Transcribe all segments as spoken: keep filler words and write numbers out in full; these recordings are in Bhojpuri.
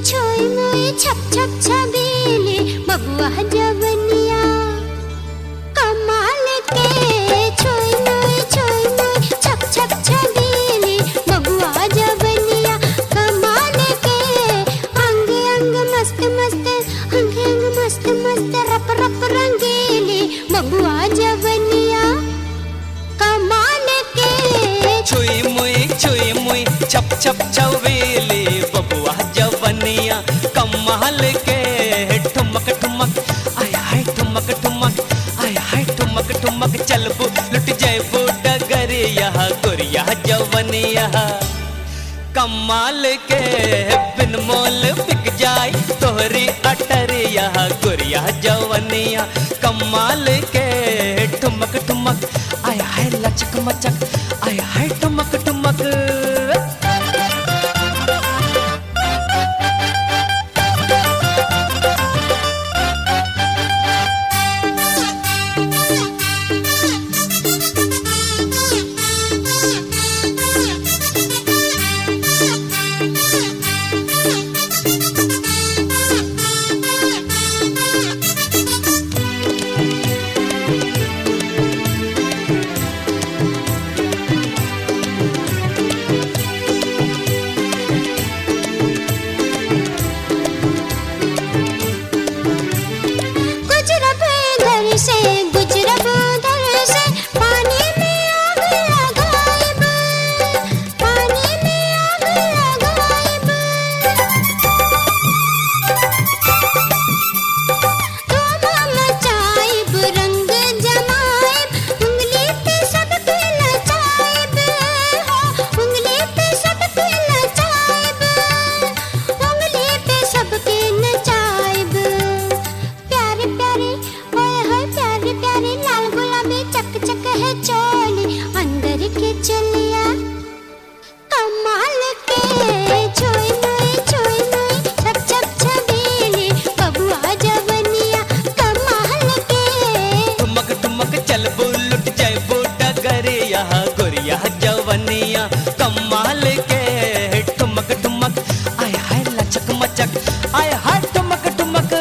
छोई मोई छप छप छबीली बबुआ जवनिया कमाल के। छोई मोई छोई मोई छप छप छबीली बबुआ जवनिया कमाल के। अंग अंग मस्त मस्त अंग अंग मस्त मस्त रप रप रंगीली बबुआ जवनिया कमाल के। छुई मुई छुई मुई छप छप छबीली बबुआ जवनिया कमाल के। ठुमक ठुमक आय हाय ठुमक ठुमक आय हाय ठुमक ठुमक चलबू लुट जाबू डगरिया गोरिया जवनिया कमाल के। बिन मोल बिक जाए तोहरी अटरिया गोरिया जवनिया कमाल के। ठुमक ठुमक आय हाय लचक मचक आय हाय ठुमक ठुमक। से गुजरब उधर से पानी में आग लगाइब पानी में आग लगाइब। धूम मचाइब रंग जमाइब उंगली पे सबके नचाइब हो उंगली पे सबके नचाइब उंगली पे सबके नचाइब। प्यारे प्यारे प्यारे प्यारे लाल गुलाबी चक चक है चोली अंदर के चलिया कमाल के। छोई मोई छोई मोई छप छप छबीली बबुआ जवनिया कमाल के। ठुमक ठुमक चलबू लुट जाबू डगरिया गोरिया जवनिया कमाल के। ठुमक ठुमक आय हाय लचक मचक आय हाय ठुमक ठुमक।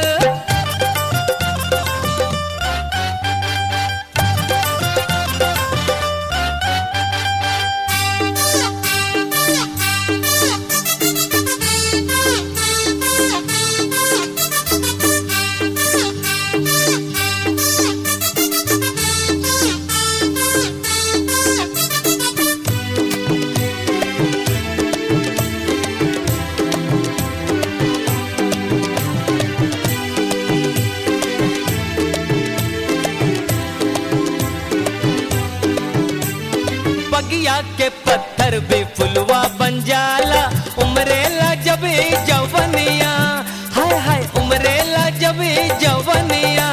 बगिया के पत्थर भी फुलवा बन जाला उमरेला जब जवनिया हाय हाय उमरेला जब जवनिया।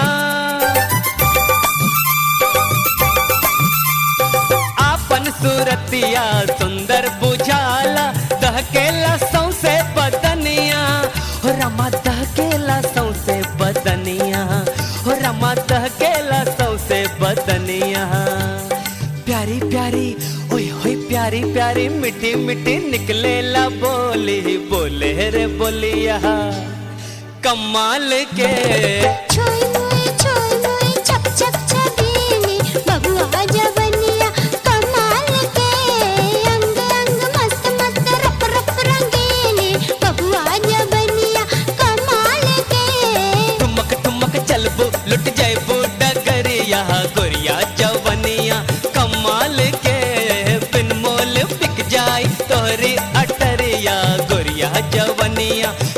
आपन सूरतिया सुंदर बुझाला दहकेला सौसे बदनिया हो रमा दहकेला सौसे बदनिया हो रमा दहकेला सौसे बदनिया। प्यारी प्यारी ओए होए प्यारी प्यारी मिठी मिठी निकलेला बोली बोले रे बोलिया कमाल के। छोई मोई छोई मोई छप छप छबीली बबुआ जवनिया कमाल के। अंग अंग मस्त मस्त रप रप रंगीली बबुआ जवनिया कमाल के। ठुमक ठुमक चलबू लुट जाबू डगरिया गोरिया जवनिया कमाल के। बिन मोल बिक जाए तोहरी अटरिया गोरिया जवनिया